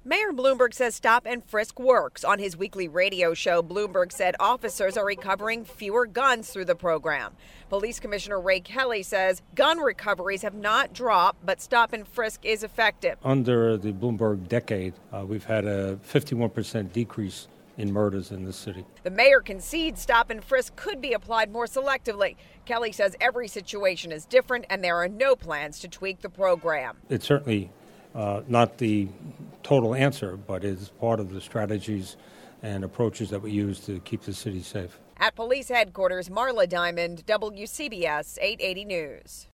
Mayor Bloomberg says stop and frisk works. On his weekly radio show, Bloomberg said officers are recovering fewer guns through the program. Police Commissioner Ray Kelly says gun recoveries have not dropped, but stop and frisk is effective. Under the Bloomberg decade, we've had a 51% decrease in murders in the city. The mayor concedes stop and frisk could be applied more selectively. Kelly says every situation is different and there are no plans to tweak the program. It's certainly not the total answer, but is part of the strategies and approaches that we use to keep the city safe. At police headquarters, Marla Diamond, WCBS 880 News.